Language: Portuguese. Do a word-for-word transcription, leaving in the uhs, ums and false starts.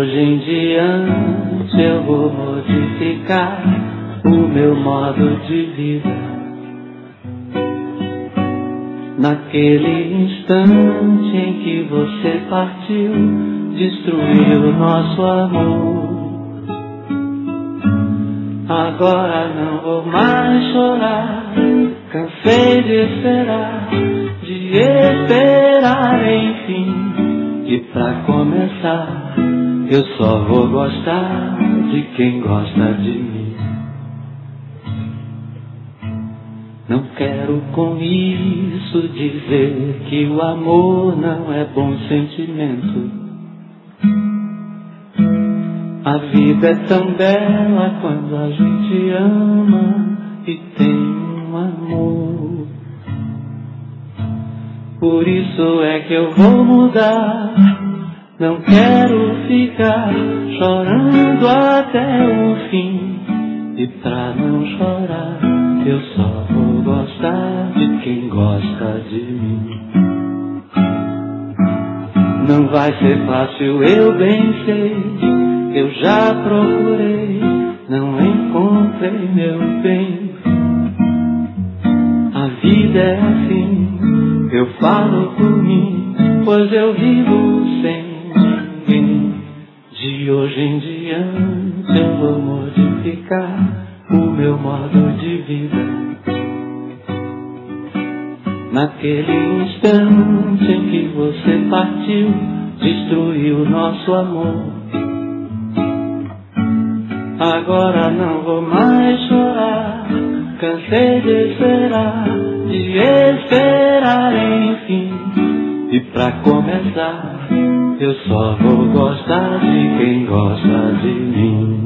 hoje em diante eu vou modificar o meu modo de vida. Naquele instante em que você partiu, destruiu nosso amor. Agora não vou mais chorar, cansei de esperar, de esperar enfim. E pra começar, eu só vou gostar de quem gosta de mim. Não quero com isso dizer que o amor não é bom sentimento. A vida é tão bela quando a gente ama e tem um amor. Por isso é que eu vou mudar. Não quero ficar chorando até o fim. E pra não chorar, eu só vou gostar de quem gosta de mim. Não vai ser fácil, eu bem sei. Eu já procurei, não encontrei meu bem. A vida é assim, eu falo por mim, pois eu vivo sem ninguém. De hoje em diante eu vou modificar o meu modo de vida. Naquele instante em que você partiu, destruiu nosso amor. Agora não vou mais chorar, cansei de esperar, de esperar enfim. E pra começar, eu só vou gostar de quem gosta de mim.